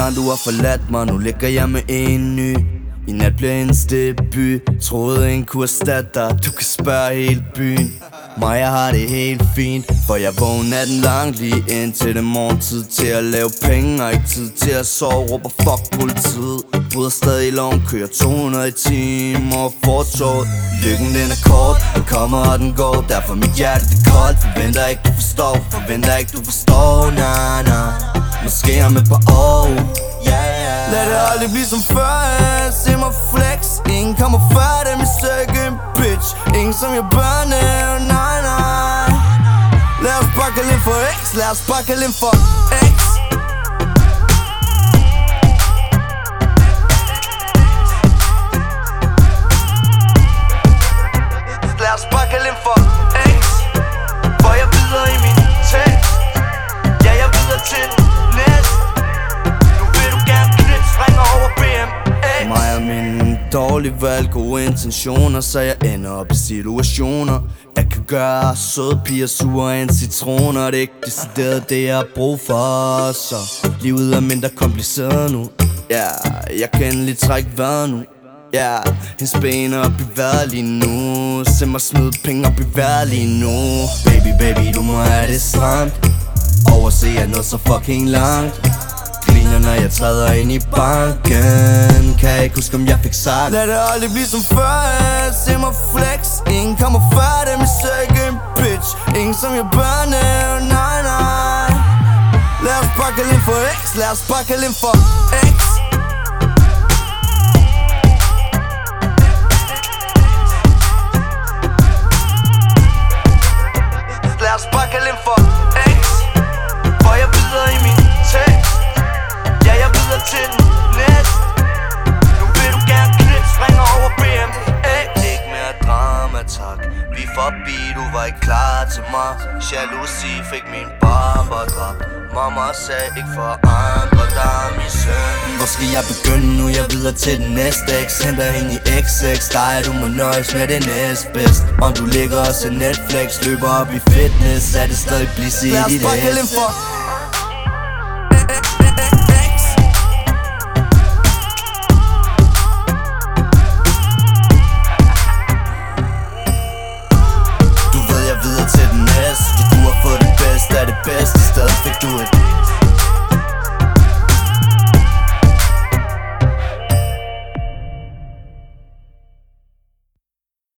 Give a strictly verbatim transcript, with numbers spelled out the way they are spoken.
gang du har forladt mig, nu ligger jeg med en ny. I nat bliver hendes debut. Troede en kunne erstatte dig. Du kan spørge hele byen. Mig jeg har det helt fint, for jeg vågner natten lang lige indtil det morgentid. Til at lave penge og ikke tid til at sove. Råber fuck politiet. Bryder stadig i loven, kører to hundrede i timen og fortoget. Lykken den er kort, den kommer og den går. Derfor mit hjerte det er koldt. Forventer ikke du forstår, forventer ikke du forstår. Nah, nah. Måske om et par år. Lad det aldrig blive som før. Se mig flex. Ingen kommer før dem, jeg ser ikke en bitch. Ingen som jeg bør nævne, nej, nej. Lad os bare kalde ind for X. Lad os bare kalde ind for X. Lad os bare kalde ind for X. For jeg videre i min tekst. Ja, jeg videre til næste. Mig og mine dårlige valg, gode intentioner, så jeg ender op i situationer. Jeg kan gøre søde piger sure end citroner. Det er ikke decideret det jeg har brug for. Så livet er mindre kompliceret nu. Ja, yeah, jeg kan endelig trække vejret nu. Ja, yeah, hendes ben op i vejret lige nu. Se mig smide penge op i vejret lige nu. Baby, baby, du må have det stramt. Overse jeg noget så fucking langt. Når jeg træder ind i banken, kan jeg ikke huske om jeg fik sagt. Lad det aldrig blive som før. Se mig flex. Ingen kommer før dem, jeg ser ikke en bitch. Ingen som jeg bør nævne, nej, nej. Lad os bare kalde ind for X. Lad os bare kalde ind for X. Lad os bare kalde ind for X. For jeg videre i min tekst. Ja, jeg videre til den næste. Nu vil du gerne knip, springer over B M X. Ikke mere drama, tak. Vi er forbi, du var ikke klar til mig. Jalousi fik min barber dræbt. Mamma sagde ikke for andre, der er min søn. Hvor skal jeg begynde nu? Jeg videre til den næste X. Henter hende i X X. Dig, du må nøjes med det næstbedst. Om du ligger og ser Netflix, løber op i fitness, er det stadig bliss i dit Lad os bare kalde ind for